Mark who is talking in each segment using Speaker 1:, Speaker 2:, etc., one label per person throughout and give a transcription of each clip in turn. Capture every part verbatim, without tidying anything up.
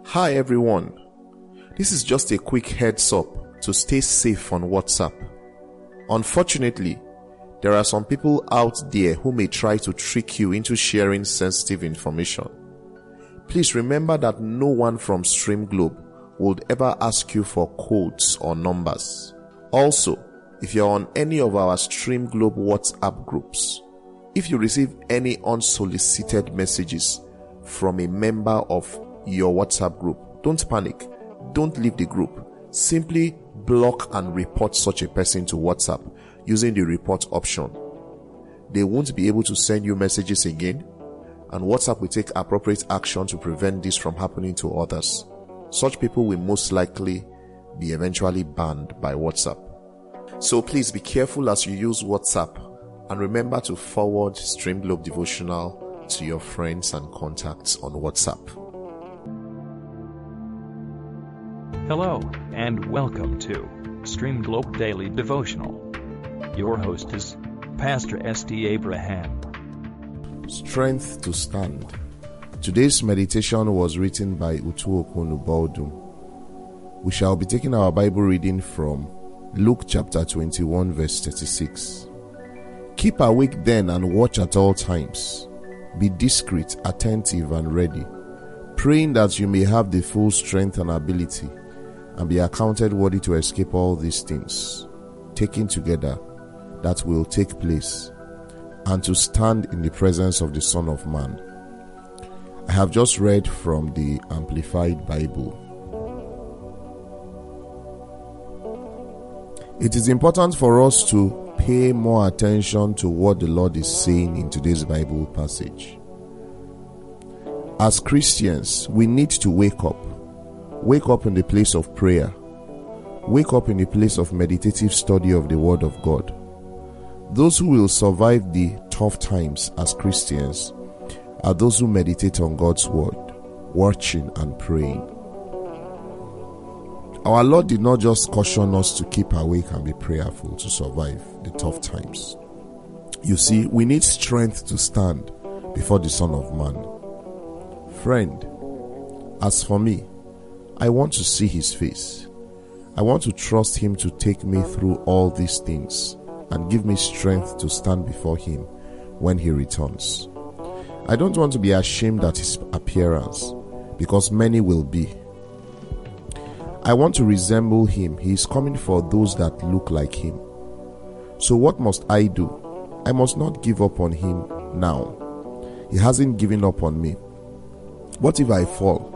Speaker 1: Hi everyone, this is just a quick heads up to stay safe on WhatsApp. Unfortunately, there are some people out there who may try to trick you into sharing sensitive information. Please remember that no one from Stream Globe would ever ask you for codes or numbers. Also, if you're on any of our Stream Globe WhatsApp groups, if you receive any unsolicited messages from a member of your WhatsApp group, don't panic. Don't leave the group. Simply block and report such a person to WhatsApp using the report option. They won't be able to send you messages again, and WhatsApp will take appropriate action to prevent this from happening to others. Such people will most likely be eventually banned by WhatsApp. So please be careful as you use WhatsApp, and remember to forward Stream Globe Devotional to your friends and contacts on WhatsApp.
Speaker 2: Hello, and welcome to Stream Globe Daily Devotional. Your host is Pastor S D Abraham.
Speaker 1: Strength to stand. Today's meditation was written by Utuokonu Baldum. We shall be taking our Bible reading from Luke chapter twenty-one verse thirty-six. Keep awake then and watch at all times. Be discreet, attentive and ready, praying that you may have the full strength and ability and be accounted worthy to escape all these things, taken together, that will take place, and to stand in the presence of the Son of Man. I have just read from the Amplified Bible. It is important for us to pay more attention to what the Lord is saying in today's Bible passage. As Christians, we need to wake up. Wake up in the place of prayer. Wake up in the place of meditative study of the Word of God. Those who will survive the tough times as Christians are those who meditate on God's Word, watching and praying. Our Lord did not just caution us to keep awake and be prayerful to survive the tough times. You see, we need strength to stand before the Son of Man. Friend, as for me, I want to see His face. I want to trust Him to take me through all these things and give me strength to stand before Him when He returns. I don't want to be ashamed at His appearance, because many will be. I want to resemble Him. He is coming for those that look like Him. So what must I do? I must not give up on Him now. He hasn't given up on me. What if I fall?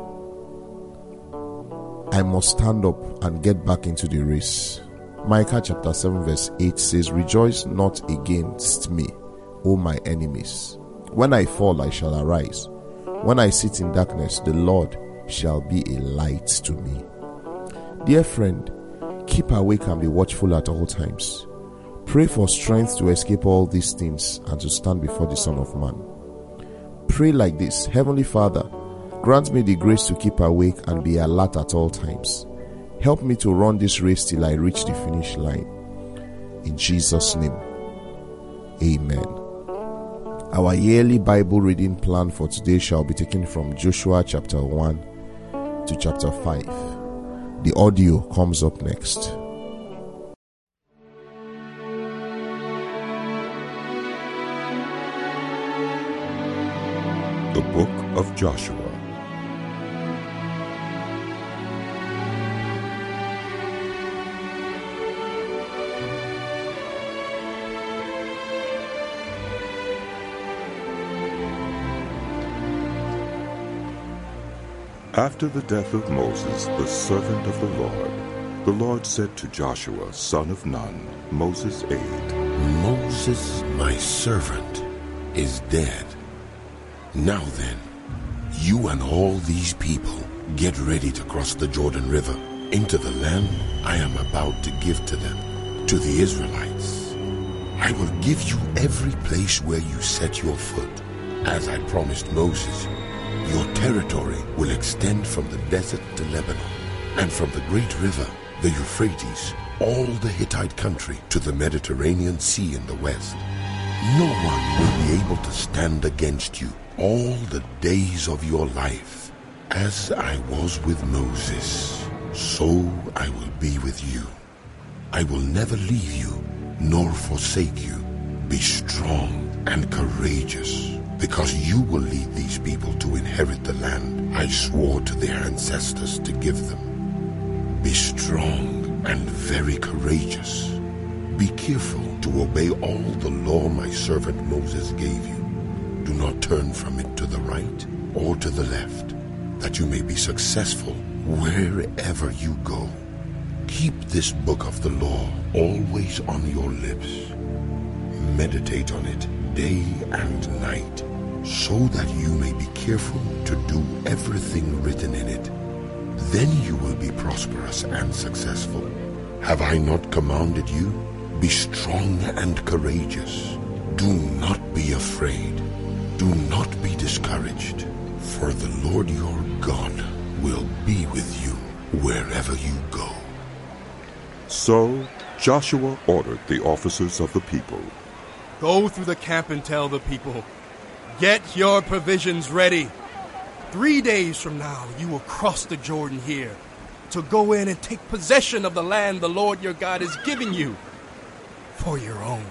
Speaker 1: I must stand up and get back into the race. Micah chapter seven verse eight says, "Rejoice not against me, O my enemies. When I fall, I shall arise. When I sit in darkness, the Lord shall be a light to me." Dear friend, keep awake and be watchful at all times. Pray for strength to escape all these things and to stand before the Son of Man. Pray like this: Heavenly Father, grant me the grace to keep awake and be alert at all times. Help me to run this race till I reach the finish line. In Jesus' name, Amen. Our yearly Bible reading plan for today shall be taken from Joshua chapter one to chapter five. The audio comes up next.
Speaker 3: The Book of Joshua. After the death of Moses, the servant of the Lord, the Lord said to Joshua, son of Nun, Moses' aide,
Speaker 4: "Moses, my servant, is dead. Now then, you and all these people get ready to cross the Jordan River into the land I am about to give to them, to the Israelites. I will give you every place where you set your foot, as I promised Moses. Your territory will extend from the desert to Lebanon, and from the great river, the Euphrates, all the Hittite country to the Mediterranean Sea in the west. No one will be able to stand against you all the days of your life. As I was with Moses, so I will be with you. I will never leave you nor forsake you. Be strong and courageous, because you will lead these people to inherit the land I swore to their ancestors to give them. Be strong and very courageous. Be careful to obey all the law my servant Moses gave you. Do not turn from it to the right or to the left, that you may be successful wherever you go. Keep this book of the law always on your lips. Meditate on it day and night, so that you may be careful to do everything written in it. Then you will be prosperous and successful. Have I not commanded you? Be strong and courageous. Do not be afraid. Do not be discouraged, for the Lord your God will be with you wherever you go.
Speaker 3: So Joshua ordered the officers of the people,
Speaker 5: Go through the camp and tell the people, get your provisions ready. Three days from now, you will cross the Jordan here to go in and take possession of the land the Lord your God is giving you for your own.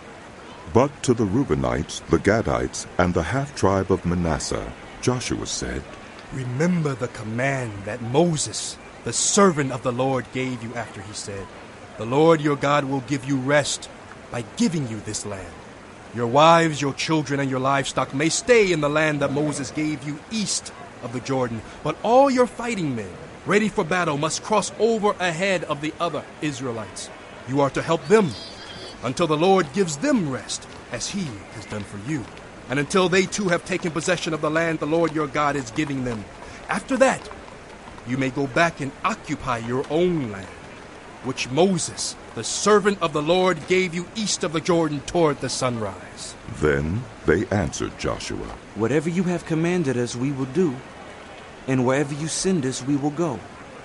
Speaker 3: But to the Reubenites, the Gadites, and the half-tribe of Manasseh, Joshua said,
Speaker 5: Remember the command that Moses, the servant of the Lord, gave you after he said, The Lord your God will give you rest by giving you this land. Your wives, your children, and your livestock may stay in the land that Moses gave you east of the Jordan, but all your fighting men, ready for battle, must cross over ahead of the other Israelites. You are to help them until the Lord gives them rest, as he has done for you, and until they too have taken possession of the land the Lord your God is giving them. After that, you may go back and occupy your own land, which Moses, the servant of the Lord, gave you east of the Jordan toward the sunrise.
Speaker 3: Then they answered Joshua,
Speaker 6: Whatever you have commanded us, we will do, and wherever you send us, we will go.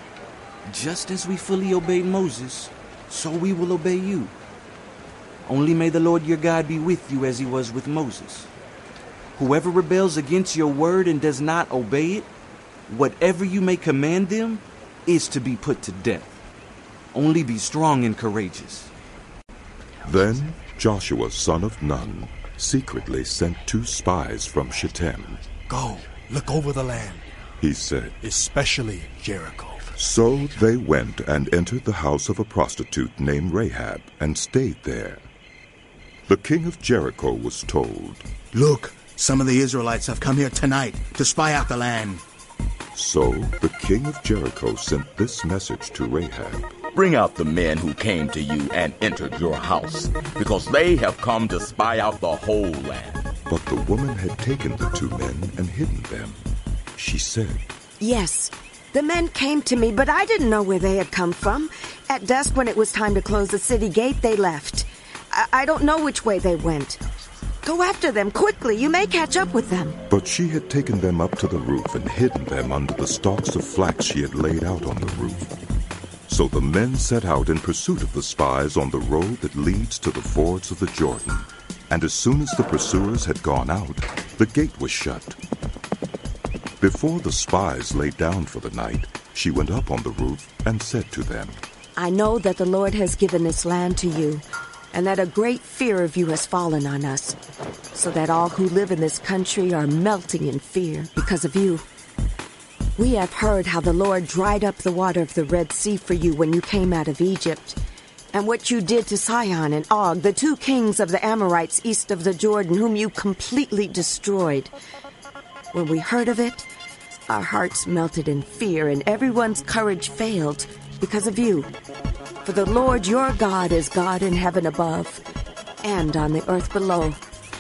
Speaker 6: Just as we fully obeyed Moses, so we will obey you. Only may the Lord your God be with you as he was with Moses. Whoever rebels against your word and does not obey it, whatever you may command them, is to be put to death. Only be strong and courageous.
Speaker 3: Then Joshua son of Nun secretly sent two spies from Shittim.
Speaker 5: Go, look over the land,
Speaker 3: He said.
Speaker 5: especially Jericho.
Speaker 3: So they went and entered the house of a prostitute named Rahab and stayed there. The king of Jericho was told,
Speaker 7: Look, some of the Israelites have come here tonight to spy out the land.
Speaker 3: So the king of Jericho sent this message to Rahab.
Speaker 8: Bring out the men who came to you and entered your house, because they have come to spy out the whole land.
Speaker 3: But the woman had taken the two men and hidden them. She said,
Speaker 9: Yes, the men came to me, but I didn't know where they had come from. At dusk, when it was time to close the city gate, they left. I, I don't know which way they went. Go after them quickly. You may catch up with them.
Speaker 3: But she had taken them up to the roof and hidden them under the stalks of flax she had laid out on the roof. So the men set out in pursuit of the spies on the road that leads to the fords of the Jordan. And as soon as the pursuers had gone out, the gate was shut. Before the spies lay down for the night, she went up on the roof and said to them,
Speaker 9: I know that the Lord has given this land to you, and that a great fear of you has fallen on us, so that all who live in this country are melting in fear because of you. We have heard how the Lord dried up the water of the Red Sea for you when you came out of Egypt, and what you did to Sihon and Og, the two kings of the Amorites east of the Jordan, whom you completely destroyed. When we heard of it, our hearts melted in fear, and everyone's courage failed because of you. For the Lord your God is God in heaven above and on the earth below.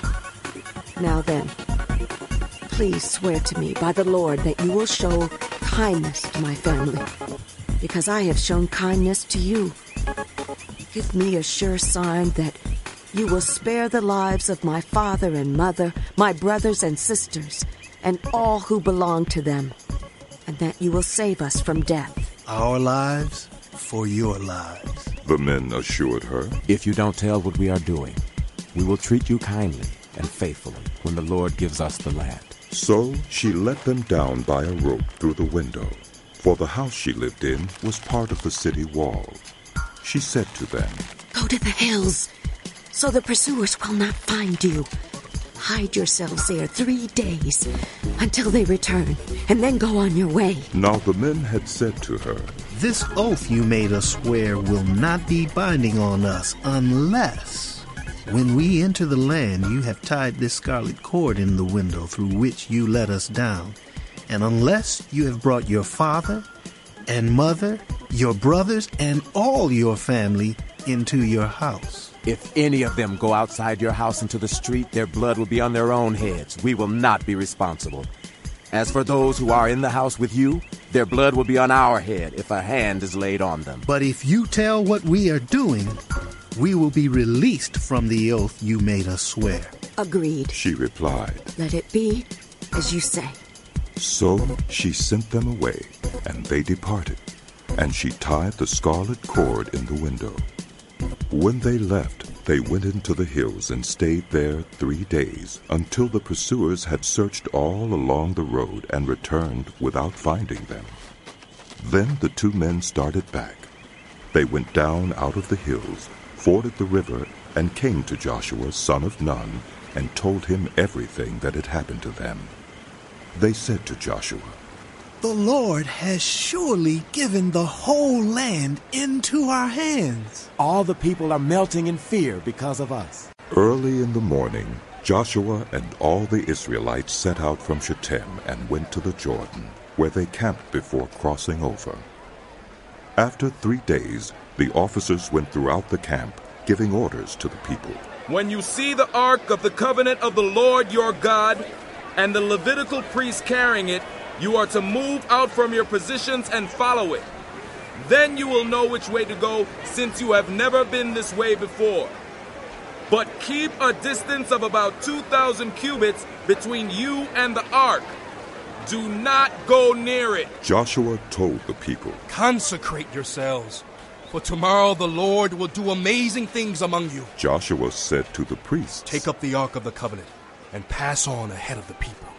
Speaker 9: Now then, please swear to me by the Lord that you will show kindness to my family, because I have shown kindness to you. Give me a sure sign that you will spare the lives of my father and mother, my brothers and sisters, and all who belong to them, and that you will save us from death.
Speaker 7: Our lives for your lives.
Speaker 3: The men assured her,
Speaker 10: If you don't tell what we are doing, we will treat you kindly and faithfully when the Lord gives us the land.
Speaker 3: So she let them down by a rope through the window, for the house she lived in was part of the city wall. She said to them,
Speaker 9: "Go to the hills, so the pursuers will not find you. Hide yourselves there three days until they return, and then go on your way."
Speaker 3: Now the men had said to her,
Speaker 10: "This oath you made us swear will not be binding on us unless, when we enter the land, you have tied this scarlet cord in the window through which you let us down, and unless you have brought your father and mother, your brothers, and all your family into your house."
Speaker 11: If any of them go outside your house into the street, their blood will be on their own heads. We will not be responsible. As for those who are in the house with you, their blood will be on our head if a hand is laid on them.
Speaker 10: But if you tell what we are doing, we will be released from the oath you made us swear.
Speaker 9: Agreed,
Speaker 3: she replied.
Speaker 9: Let it be as you say.
Speaker 3: So she sent them away, and they departed, and she tied the scarlet cord in the window. When they left, they went into the hills and stayed there three days, until the pursuers had searched all along the road and returned without finding them. Then the two men started back. They went down out of the hills, forded the river, and came to Joshua, son of Nun, and told him everything that had happened to them. They said to Joshua,
Speaker 10: "The Lord has surely given the whole land into our hands."
Speaker 11: All the people are melting in fear because of us.
Speaker 3: Early in the morning, Joshua and all the Israelites set out from Shittim and went to the Jordan, where they camped before crossing over. After three days, the officers went throughout the camp, giving orders to the people.
Speaker 12: "When you see the ark of the covenant of the Lord your God, and the Levitical priests carrying it, you are to move out from your positions and follow it. Then you will know which way to go, since you have never been this way before. But keep a distance of about two thousand cubits between you and the ark. Do not go near it."
Speaker 3: Joshua told the people,
Speaker 5: "Consecrate yourselves, for tomorrow the Lord will do amazing things among you."
Speaker 3: Joshua said to the priests,
Speaker 5: "Take up the ark of the covenant and pass on ahead of the people."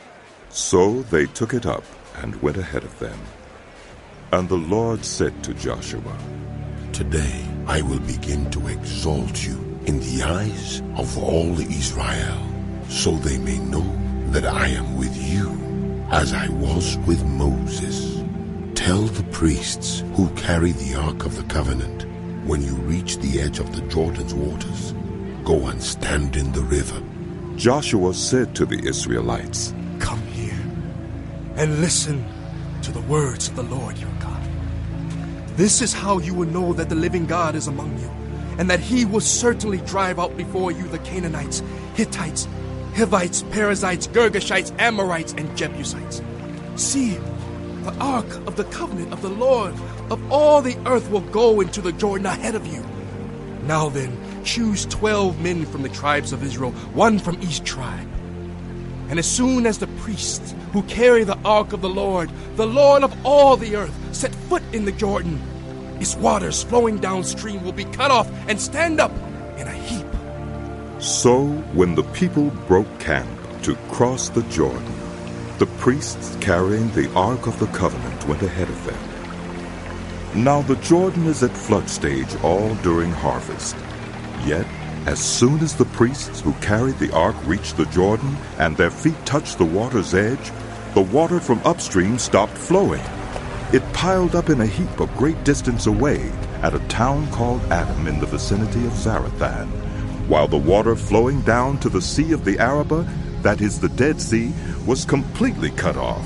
Speaker 3: So they took it up and went ahead of them. And the Lord said to Joshua,
Speaker 4: "Today I will begin to exalt you in the eyes of all Israel, so they may know that I am with you, as I was with Moses. Tell the priests who carry the ark of the covenant, when you reach the edge of the Jordan's waters, go and stand in the river."
Speaker 3: Joshua said to the Israelites,
Speaker 5: "Come here and listen to the words of the Lord your God. This is how you will know that the living God is among you, and that he will certainly drive out before you the Canaanites, Hittites, Hivites, Perizzites, Girgashites, Amorites, and Jebusites. See, the ark of the covenant of the Lord of all the earth will go into the Jordan ahead of you. Now then, choose twelve men from the tribes of Israel, one from each tribe. And as soon as the priests who carry the ark of the Lord, the Lord of all the earth, set foot in the Jordan, its waters flowing downstream will be cut off and stand up in a heap."
Speaker 3: So when the people broke camp to cross the Jordan, the priests carrying the ark of the covenant went ahead of them. Now the Jordan is at flood stage all during harvest. Yet, as soon as the priests who carried the ark reached the Jordan and their feet touched the water's edge, the water from upstream stopped flowing. It piled up in a heap a great distance away at a town called Adam in the vicinity of Zarethan, while the water flowing down to the Sea of the Arabah, that is the Dead Sea, was completely cut off.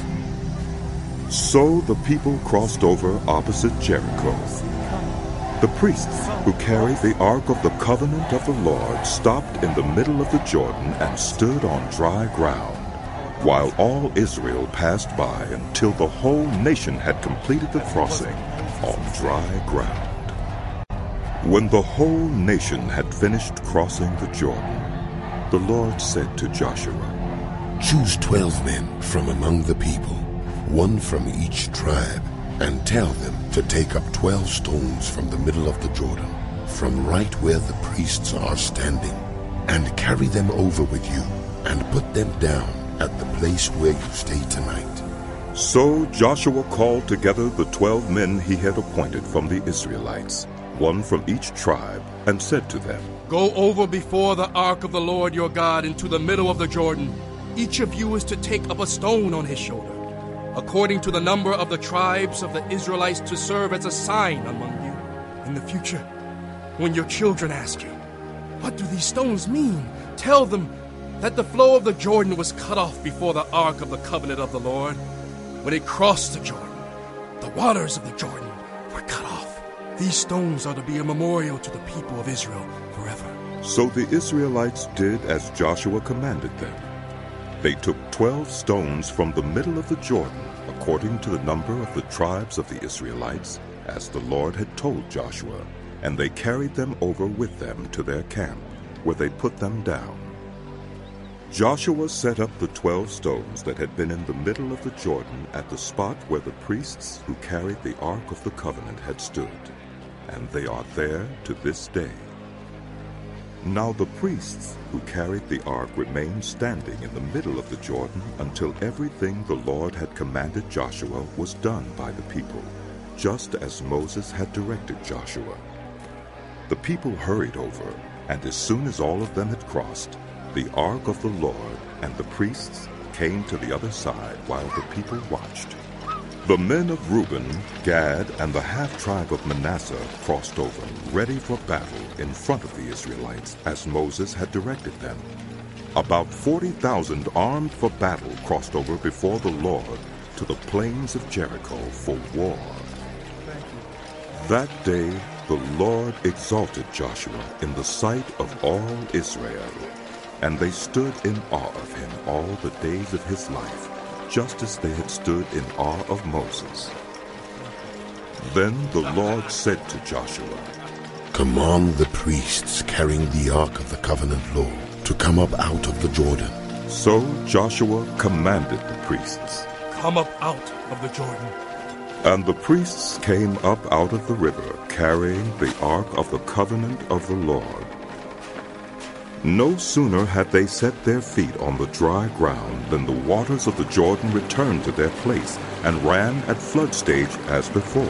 Speaker 3: So the people crossed over opposite Jericho. The priests who carried the Ark of the Covenant of the Lord stopped in the middle of the Jordan and stood on dry ground, while all Israel passed by until the whole nation had completed the crossing on dry ground. When the whole nation had finished crossing the Jordan, the Lord said to Joshua,
Speaker 4: "Choose twelve men from among the people, one from each tribe, and tell them to take up twelve stones from the middle of the Jordan, from right where the priests are standing, and carry them over with you, and put them down at the place where you stay tonight.
Speaker 3: So Joshua called together the twelve men he had appointed from the Israelites, one from each tribe, and said to them,
Speaker 5: Go over before the ark of the Lord your God into the middle of the Jordan. Each of you is to take up a stone on his shoulder, according to the number of the tribes of the Israelites, to serve as a sign among you. In the future, when your children ask you, What do these stones mean? Tell them that the flow of the Jordan was cut off before the ark of the covenant of the Lord. When it crossed the Jordan, the waters of the Jordan were cut off. These stones are to be a memorial to the people of Israel forever.
Speaker 3: So the Israelites did as Joshua commanded them. They took twelve stones from the middle of the Jordan, according to the number of the tribes of the Israelites, as the Lord had told Joshua, and they carried them over with them to their camp, where they put them down. Joshua set up the twelve stones that had been in the middle of the Jordan at the spot where the priests who carried the Ark of the Covenant had stood, and they are there to this day. Now the priests who carried the ark remained standing in the middle of the Jordan until everything the Lord had commanded Joshua was done by the people, just as Moses had directed Joshua. The people hurried over, and as soon as all of them had crossed, the ark of the Lord and the priests came to the other side while the people watched. The men of Reuben, Gad, and the half-tribe of Manasseh crossed over, ready for battle in front of the Israelites, as Moses had directed them. About forty thousand armed for battle crossed over before the Lord to the plains of Jericho for war. That day the Lord exalted Joshua in the sight of all Israel, and they stood in awe of him all the days of his life, just as they had stood in awe of Moses. Then the Lord said to Joshua,
Speaker 4: Command the priests carrying the Ark of the Covenant law to come up out of the Jordan.
Speaker 3: So Joshua commanded the priests,
Speaker 5: Come up out of the Jordan.
Speaker 3: And the priests came up out of the river, carrying the Ark of the Covenant of the Lord. No sooner had they set their feet on the dry ground than the waters of the Jordan returned to their place and ran at flood stage as before.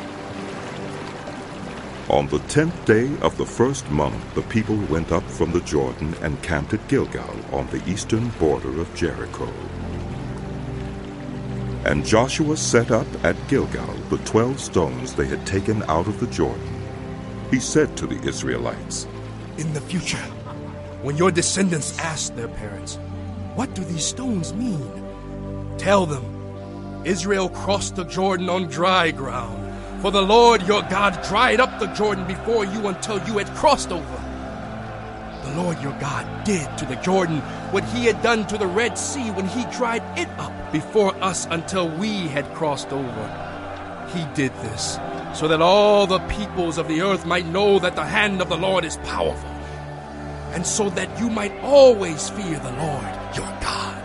Speaker 3: On the tenth day of the first month, the people went up from the Jordan and camped at Gilgal on the eastern border of Jericho. And Joshua set up at Gilgal the twelve stones they had taken out of the Jordan. He said to the Israelites,
Speaker 5: In the future, when your descendants ask their parents, What do these stones mean? Tell them, Israel crossed the Jordan on dry ground, for the Lord your God dried up the Jordan before you until you had crossed over. The Lord your God did to the Jordan what he had done to the Red Sea when he dried it up before us until we had crossed over. He did this so that all the peoples of the earth might know that the hand of the Lord is powerful, and so that you might always fear the Lord your God.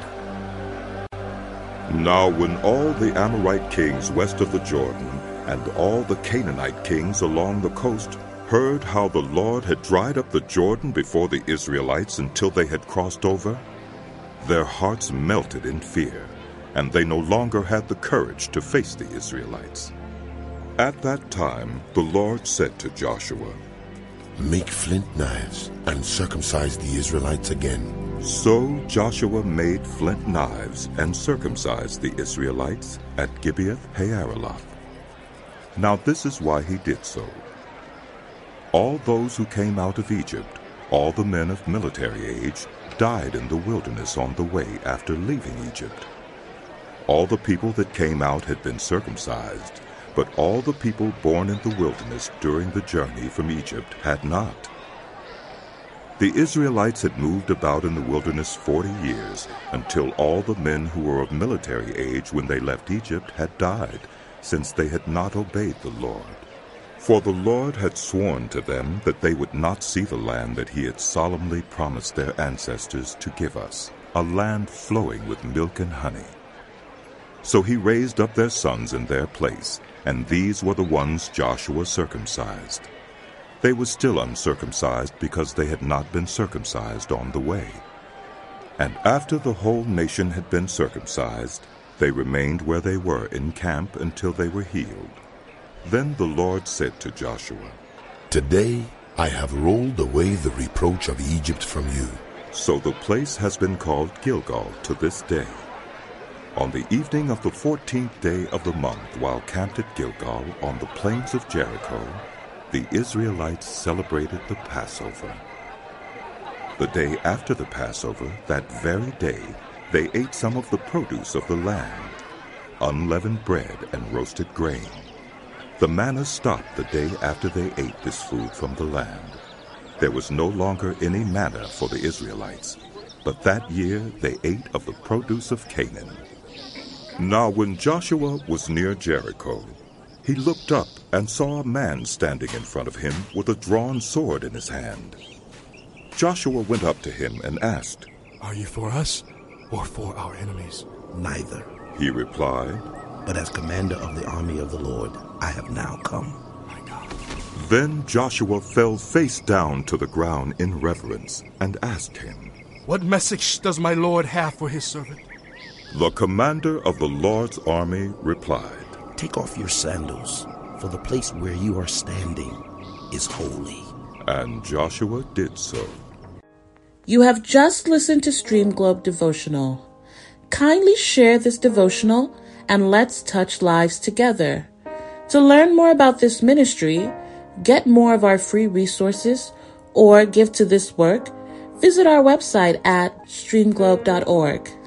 Speaker 3: Now when all the Amorite kings west of the Jordan and all the Canaanite kings along the coast heard how the Lord had dried up the Jordan before the Israelites until they had crossed over, their hearts melted in fear, and they no longer had the courage to face the Israelites. At that time the Lord said to Joshua,
Speaker 4: Make flint knives and circumcise the Israelites again.
Speaker 3: So Joshua made flint knives and circumcised the Israelites at Gibeath-Haaraloth. Now this is why he did so. All those who came out of Egypt, all the men of military age, died in the wilderness on the way after leaving Egypt. All the people that came out had been circumcised, but all the people born in the wilderness during the journey from Egypt had not. The Israelites had moved about in the wilderness forty years, until all the men who were of military age when they left Egypt had died, since they had not obeyed the Lord. For the Lord had sworn to them that they would not see the land that he had solemnly promised their ancestors to give us, a land flowing with milk and honey. So he raised up their sons in their place, and these were the ones Joshua circumcised. They were still uncircumcised because they had not been circumcised on the way. And after the whole nation had been circumcised, they remained where they were in camp until they were healed. Then the Lord said to Joshua,
Speaker 4: "Today I have rolled away the reproach of Egypt from you."
Speaker 3: So the place has been called Gilgal to this day. On the evening of the fourteenth day of the month, while camped at Gilgal on the plains of Jericho, the Israelites celebrated the Passover. The day after the Passover, that very day, they ate some of the produce of the land, unleavened bread and roasted grain. The manna stopped the day after they ate this food from the land. There was no longer any manna for the Israelites, but that year they ate of the produce of Canaan. Now when Joshua was near Jericho, he looked up and saw a man standing in front of him with a drawn sword in his hand. Joshua went up to him and asked,
Speaker 5: "Are you for us or for our enemies?"
Speaker 13: "Neither,"
Speaker 3: he replied,
Speaker 13: "but as commander of the army of the Lord, I have now come."
Speaker 5: My God.
Speaker 3: Then Joshua fell face down to the ground in reverence and asked him,
Speaker 5: "What message does my Lord have for his servant?"
Speaker 3: The commander of the Lord's army replied,
Speaker 13: "Take off your sandals, for the place where you are standing is holy."
Speaker 3: And Joshua did so.
Speaker 14: You have just listened to Stream Globe Devotional. Kindly share this devotional and let's touch lives together. To learn more about this ministry, get more of our free resources, or give to this work, visit our website at stream globe dot org.